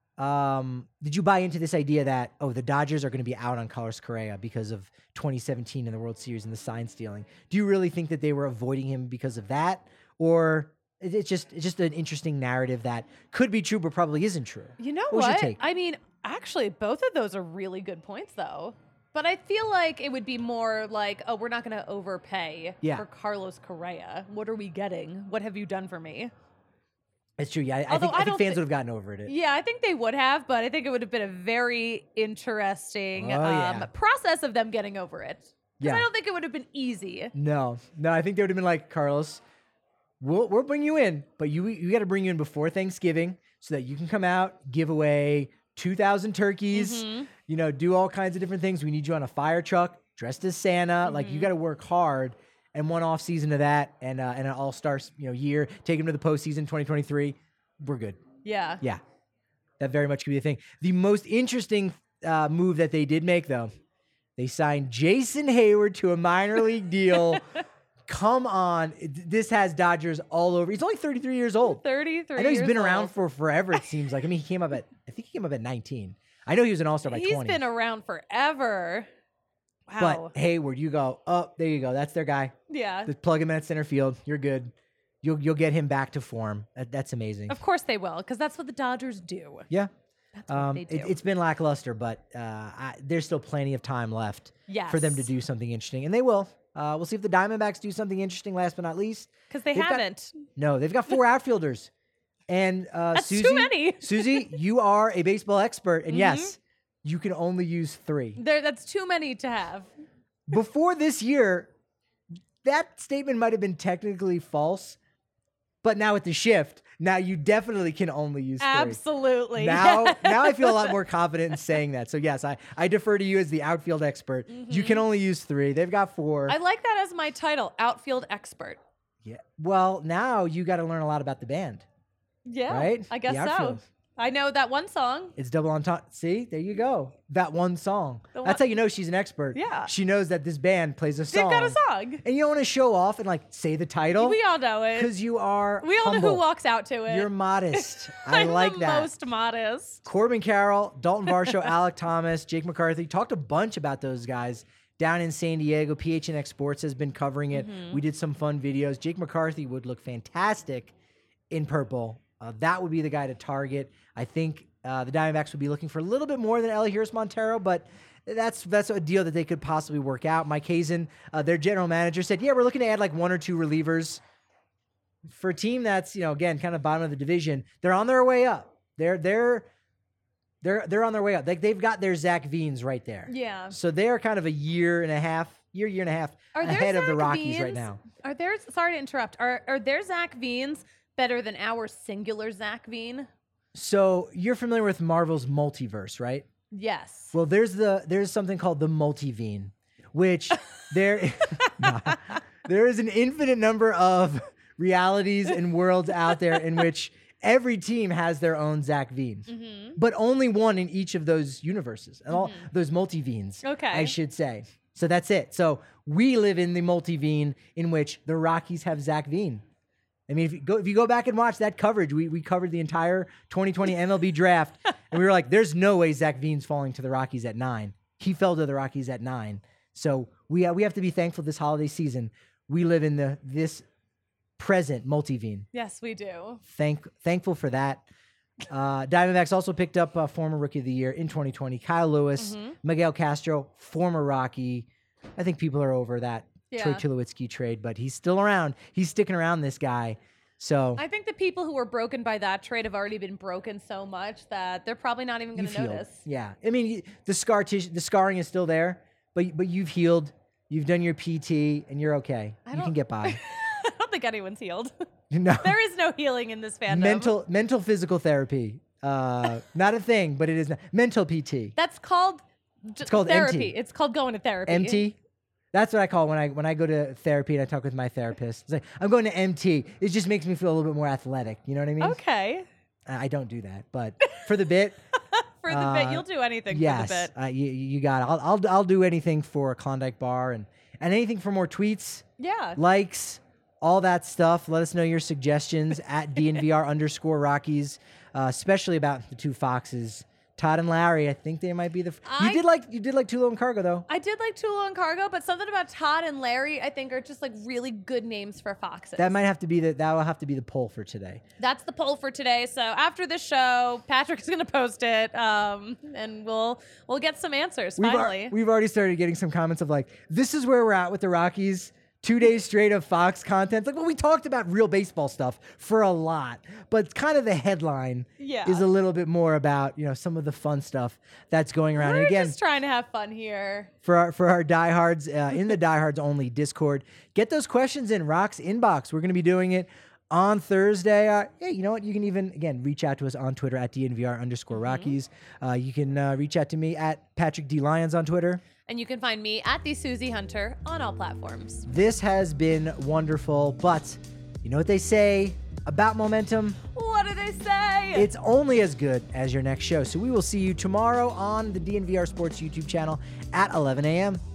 um, did you buy into this idea that oh the Dodgers are going to be out on Carlos Correa because of twenty seventeen in the World Series and the sign stealing? Do you really think that they were avoiding him because of that, or it- it's just it's just an interesting narrative that could be true but probably isn't true? You know What was your what? take? I mean, actually, both of those are really good points, though. But I feel like it would be more like, oh, we're not going to overpay Yeah. for Carlos Correa. What are we getting? What have you done for me? It's true. Yeah, I, I Although think I I think don't fans thi- would have gotten over it. Yeah, I think they would have, but I think it would have been a very interesting Oh, um, yeah. process of them getting over it. Because Yeah. I don't think it would have been easy. No, no, I think they would have been like, Carlos, we'll we'll bring you in, but you you got to bring you in before Thanksgiving so that you can come out, give away two thousand turkeys, Mhm. you know, do all kinds of different things. We need you on a fire truck, dressed as Santa. Like Mm-hmm. you got to work hard. And one off season of that, and uh, and an all star you know year, take him to the postseason twenty twenty-three. We're good. Yeah. Yeah, that very much could be a thing. The most interesting uh, move that they did make, though, they signed Jason Hayward to a minor league deal. Come on, It- this has Dodgers all over. He's only thirty-three years old. thirty-three I know he's years been around old. for forever. It seems like. I mean, he came up at I think he came up at nineteen. I know he was an all star by He's twenty. been around forever. Wow. But Hayward, you go. Oh, there you go. That's their guy. yeah. Just plug him in at center field. You're good. You'll you'll get him back to form. That, that's amazing. Of course they will, because that's what the Dodgers do. Yeah. That's what Um, they it, do. it's been lackluster, but uh, I, there's still plenty of time left for them to Yes. do something interesting, and they will. Uh, we'll see if the Diamondbacks do something interesting. Last but not least, Because they they've got- haven't. no, they've got four outfielders, and uh, That's Susie, too many. Susie, you are a baseball expert, and Mhm. yes, you can only use three. There, that's too many to have. Before this year, that statement might have been technically false, but now with the shift, now you definitely can only use three. Absolutely. Now, now I feel a lot more confident in saying that. So yes, I, I defer to you as the outfield expert. You can only use three. They've got four. I like that as my title, outfield expert. yeah. Well, now you got to learn a lot about the band, Yeah. right? I guess The so. outfield. I know that one song. It's double entendre. See, there you go. That one song. The That's one- how you know she's an expert. Yeah. She knows that this band plays a They've song. got a song. And you don't want to show off and like say the title We all know it. because you are. We all know humble. who walks out to it. You're modest. I I'm like the that. most modest. Corbin Carroll, Dalton Varsho, Alec Thomas, Jake McCarthy. Talked a bunch about those guys down in San Diego. P H N X Sports has been covering it. We did some fun videos. Jake McCarthy would look fantastic in purple. Uh, that would be the guy to target. I think uh, the Diamondbacks would be looking for a little bit more than Elihuris Montero, but that's that's a deal that they could possibly work out. Mike Hazen, uh, their general manager, said, yeah, we're looking to add like one or two relievers. For a team that's, you know, again, kind of bottom of the division, they're on their way up. They're they're They're they're on their way up. Like they've got their Zach Veens right there. Yeah. So they're kind of a year and a half, year year and a half Are there ahead of the Zach Rockies right Veens- now. Are there? Sorry to interrupt. Are are there Zach Veens better than our singular Zach Veen? So you're familiar with Marvel's multiverse, right? Yes. Well, there's the there's something called the multivene, which there Nah. there is an infinite number of realities and worlds out there in which every team has their own Zach Veens, Mm-hmm. but only one in each of those universes and all those multivenes. Okay. I should say. So that's it. So we live in the multivene in which the Rockies have Zach Veen. I mean, if you go if you go back and watch that coverage, we we covered the entire twenty twenty M L B draft, and we were like, "There's no way Zach Veen's falling to the Rockies at nine. He fell to the Rockies at nine." So we uh, we have to be thankful this holiday season. We live in the this present multivene. Yes, we do. Thank thankful for that. Uh, Diamondbacks also picked up uh, former Rookie of the Year in twenty twenty, Kyle Lewis, Mm-hmm. Miguel Castro, former Rocky. I think people are over that Troy Yeah. Tulowitzki trade, but he's still around. He's sticking around, this guy. So I think the people who were broken by that trade have already been broken so much that they're probably not even going you've to healed. notice. Yeah, I mean y- the scar tissue, the scarring is still there, but but you've healed. You've done your P T, and you're okay. I You can don't- get by. I don't think anyone's healed. No, There is no healing in this fandom. mental mental physical therapy. Uh, not a thing, but it is not. Mental P T. That's called. It's called therapy. M T. It's called going to therapy. M T. That's what I call when I when I go to therapy and I talk with my therapist. It's like I'm going to M T. It just makes me feel a little bit more athletic. You know what I mean? Okay. I I don't do that, but for the bit, For the Uh, bit, you'll do anything yes, for the bit. uh, you, you got it. I'll, I'll I'll do anything for a Klondike bar and and anything for more tweets, Yeah. likes, all that stuff. Let us know your suggestions at D N V R underscore Rockies, uh, especially about the two Foxes, Todd and Larry. I think they might be the. F- you I- did like you did like Tulo and Cargo though. I did like Tulo and Cargo, but something about Todd and Larry, I think, are just like really good names for foxes. That might have to be the that will have to be the poll for today. That's the poll for today. So after this show, Patrick's gonna post it, um, and we'll we'll get some answers We've, al- finally. we've already started getting some comments of like, this is where we're at with the Rockies. Two days straight of Fox content. It's like, well, we talked about real baseball stuff for a lot, but kind of the headline Yeah. is a little bit more about, you know, some of the fun stuff that's going around. We're and again, just trying to have fun here. for our for our diehards uh, in the diehards only Discord, get those questions in Rock's inbox. We're going to be doing it on Thursday. Uh, hey, you know what? You can even again reach out to us on Twitter at D N V R underscore Rockies. Uh, you can uh, reach out to me at Patrick D Lyons on Twitter. And you can find me at the Susie Hunter on all platforms. This has been wonderful, but you know what they say about momentum? What do they say? It's only as good as your next show. So we will see you tomorrow on the D N V R Sports YouTube channel at eleven a.m.